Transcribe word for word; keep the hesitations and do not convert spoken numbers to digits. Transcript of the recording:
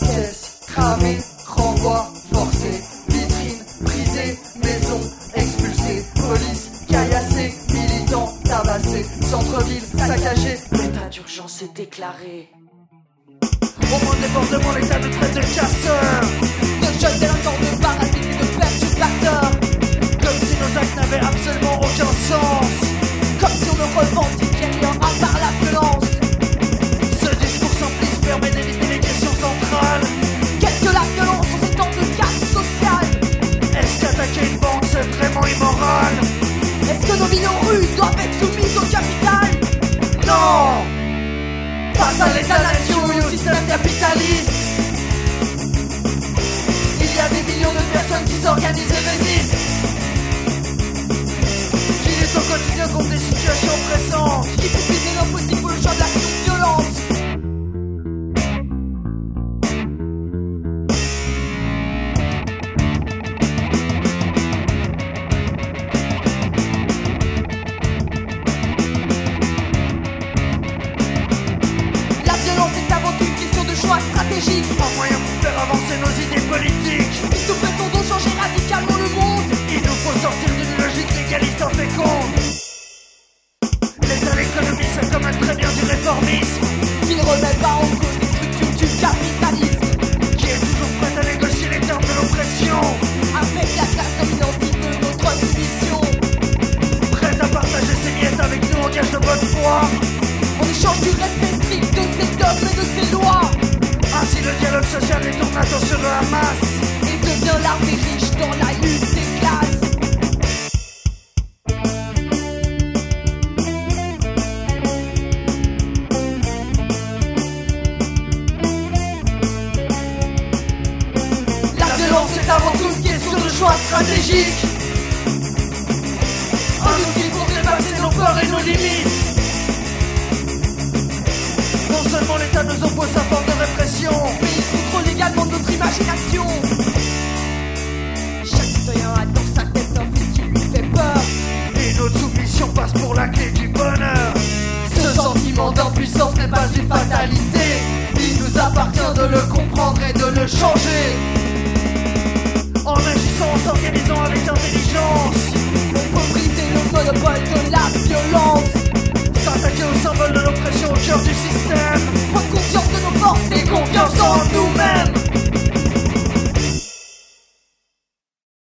Caisse cramée, renvoi forcé, vitrine brisée, maison expulsée, police caillassée, militants tabassés, centre-ville saccagé, l'état d'urgence est déclaré. Au point de débordement, l'état de traite de casseurs, de jeunes délinquants, de parasites et de perturbateurs, comme si nos actes n'avaient absolument aucun sens, comme si on ne revendiquait rien à part la violence. Ce discours simpliste permet d'éviter les questions centrales. Qu'est-ce que la violence en ces temps de casse sociale? Est-ce qu'attaquer une banque c'est vraiment immoral? Est-ce que nos villes aux rues doivent être soumises au capital? Non! Face à l'état-nation et au système capitaliste, il y a des millions de personnes qui s'organisent et résistent, qui luttent au quotidien contre des situations oppressantes, qui profitent l'impossible pour le choix d'action violente. Stratégique, un moyen pour faire avancer nos idées politiques. Et nous peut-on donc changer radicalement le monde? Il nous faut sortir d'une logique légaliste inféconde. L'État, l'économie, ça commande très bien du réformisme, qui ne remet pas en cause les structures du capitalisme, qui est toujours prête à négocier les termes de l'oppression avec la classe dominante qui veut notre soumission, prête à partager ses miettes avec nous en gage de bonne foi, en échange du respect strict de ses dogmes et de ses lois. Ainsi le dialogue social détourne l'attention de la masse et devient l'armée riche dans la lutte des classes. La violence est avant tout une question de choix stratégique, un outil pour dépasser nos peurs et nos limites. Non seulement l'État nous oppose sa forme de répression, mais il contrôle également notre imagination. Chaque citoyen a dans sa tête un fait qui lui fait peur, et notre soumission passe pour la clé du bonheur. Ce sentiment d'impuissance n'est pas une fatalité, il nous appartient de le comprendre et de le changer, en agissant, en s'organisant avec intelligence.